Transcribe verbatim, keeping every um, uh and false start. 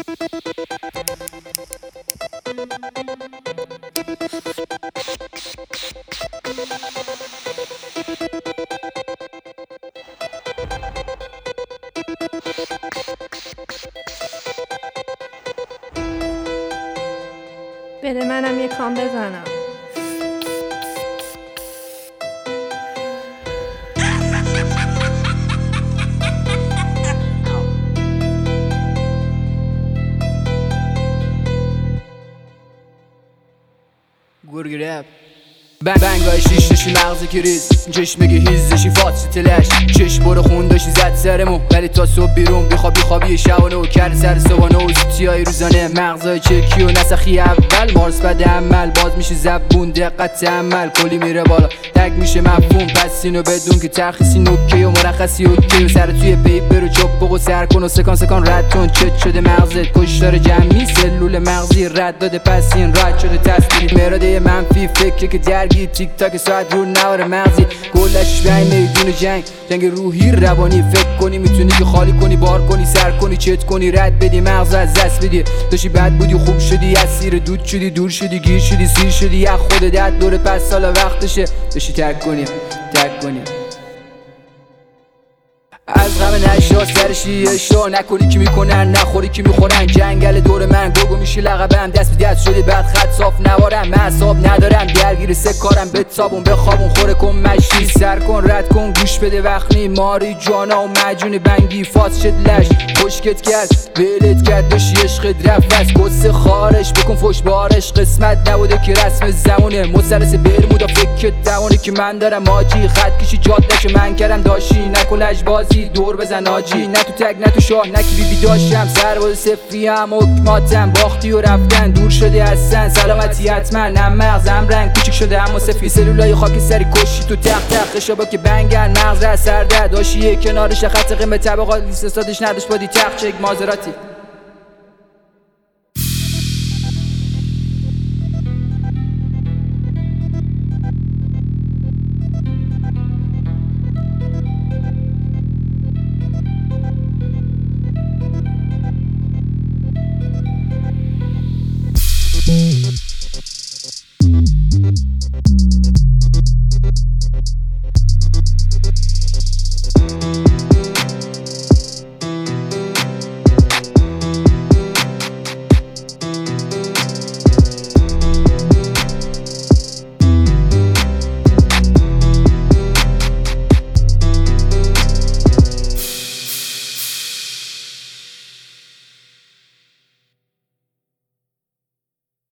بده منم یه کام بزنم. گرگرب بنگ بنگای شیش نشی مغزی که ریز چشمگی هیزشی فاتسی تلش چشم برو خون داشتی زد سرمو ولی تا صبح بیرون بیخوابی خوابی شبانه و کرد سر صبحانه و زیتیای روزانه مغزای چکی و نسخی اول مارس بد عمل باز میشه زبون دقت عمل کلی میره بالا تگ میشه مفهوم پس اینو بدون که ترخیصی نوکی و مرخصی اوکی و سر توی پیپر و چپ و سر کن و سکان سکان رد کن چت شده مغزت کشتار جمعی سلول مغزی رد داده پس این رد شده تصویری مراده منفی فکر که درگی تیک تاک ساعت رو نوار مغزی گلش بین میدون جنگ جنگ روحی روانی فکر کنی میتونی که خالی کنی بار کنی سر کنی چت کنی رد بدی مغز از دست بدی داشتی بد بودی خوب شدی اسیر دود شدی دور شدی گیر شدی سیر شدی یا خود دد دور پس سال وقتشه داشتی تک کنی تک کنی از غم نشا سرشی اشا نکنی که میکنن نخوری که میخورن جنگل دور من گوگو میشی لقبم دست به دست شدی بعد خط صاف نوارم معصاب ندارم درگیر سه کارم به تابون بخوابون خوره کن مشتی سر کن رد کن گوش بده وقتی ماری جانا و مجون بنگی فاس شد لش خوشکت کرد ولت کرد داشتی عشقت رفت از قصه خارش بکن فوش بارش قسمت نبوده که رسم زمونه مثلث برمودا فکر دوانه که من دارم آجی خط کشی جادهشو من کردم داشتی نکن لجبازی دور بزن آجی نه تو تگ نه تو شاه نه که بی بی داشتم سرباز سفریم حکماتم باختی و رفتن دور شده از سن سلامتی حتما هم مغزم رنگ کوچیک شده اما سفی سلولای خاک سری کشی تو تخت تخت شبا که بنگن مغز را سر ده داشتی کنارش خط قیمت طبقات لیستادش نداشت بادی تخت چک مازراتی Mm-hmm.